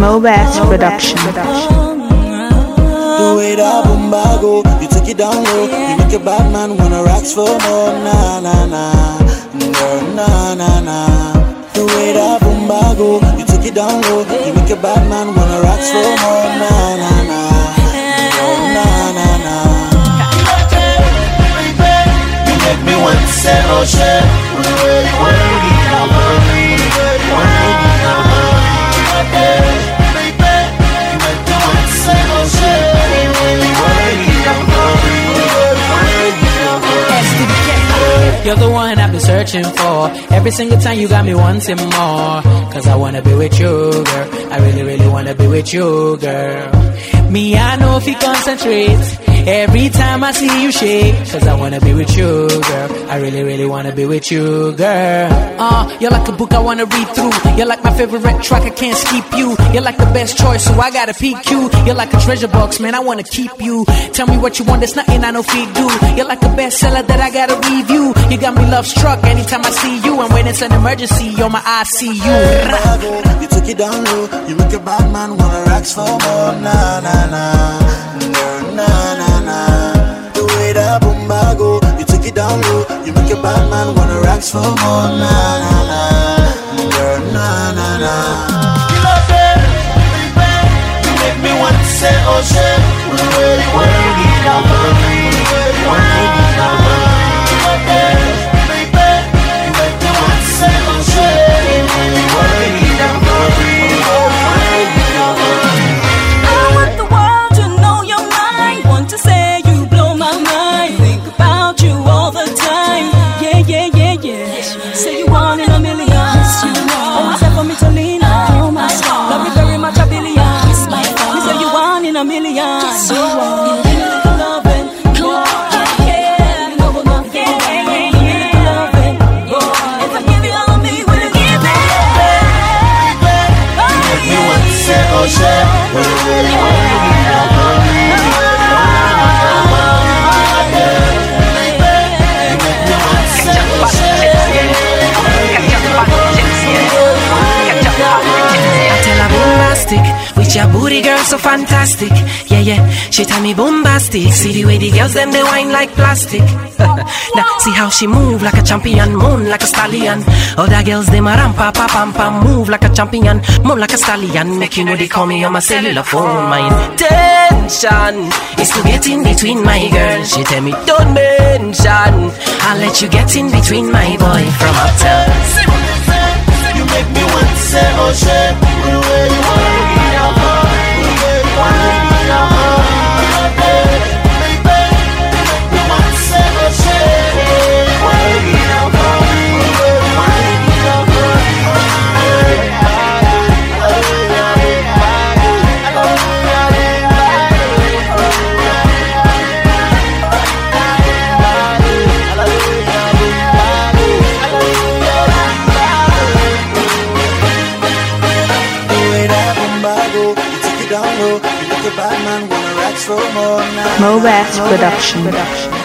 Mobas Production. The way that Bumbago, you take it down low. You make a bad man wanna racks for more. Nah, nah, nah, nah, nah, nah. The way that Bumbago, you take it down low. You make a bad man wanna racks for more. Nah, nah, nah, nah, nah, nah. You make me want to say, oh shit. You're the one I've been searching for. Every single time you got me wanting more. Cause I wanna be with you, girl. I really, really wanna be with you, girl. Me, I know if you concentrate every time I see you shake. Cause I wanna be with you, girl. I really, really wanna be with you, girl. You're like a book I wanna read through. You're like my favorite track, I can't skip you. You're like the best choice, so I gotta pick you. You're like a treasure box, man, I wanna keep you. Tell me what you want, there's nothing I know fit do. You're like a bestseller that I gotta review. You got me love struck anytime I see you. And when it's an emergency, you're my ICU. You take it down low. You make a bad man wanna racks for more. Nah, nah, nah, nah, nah, nah. The way that Bumbago, you take it down low. You make a bad man wanna racks for more. Nah, nah, nah, nah, nah, nah. You love it, you make me want to say, oh shit. We really wanna get out of me. With your booty girl so fantastic. Yeah, yeah, she tell me bombastic. See the way the girls them they whine like plastic. Now see how she move like a champion, moon like a stallion. Other girls them a rampa pa pam pam, move like a champion, moon like a stallion. Make you know they call me on my cellular phone. My intention is to get in between my girl. She tell me don't mention, I'll let you get in between my boy from uptown. You make me want to say, oh shit. We really wanna get out of me. We really wanna get out of me. Baby, you want to say, oh shit. We really wanna get out of me. We really wanna get out of Mobas Production.